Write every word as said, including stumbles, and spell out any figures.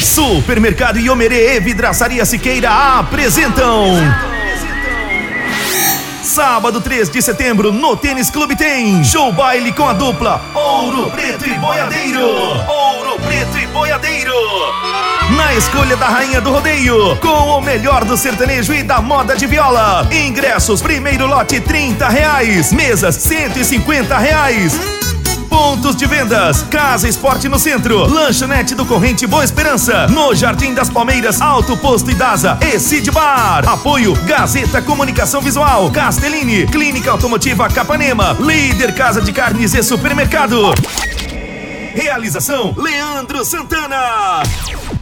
Supermercado Iomerê e Vidraçaria Siqueira apresentam... Sábado três de setembro, no Tênis Clube tem show baile com a dupla Ouro Preto e Boiadeiro. Ouro Preto e Boiadeiro. Na escolha da rainha do rodeio, com o melhor do sertanejo e da moda de viola. Ingressos, primeiro lote trinta reais, mesas cento e cinquenta reais. Pontos de vendas: Casa Esporte no Centro, Lanchonete do Corrente Boa Esperança, no Jardim das Palmeiras, Alto Posto Idasa e Cid Bar. Apoio Gazeta Comunicação Visual, Castellini, Clínica Automotiva Capanema, Líder Casa de Carnes e Supermercado. Realização Leandro Santana.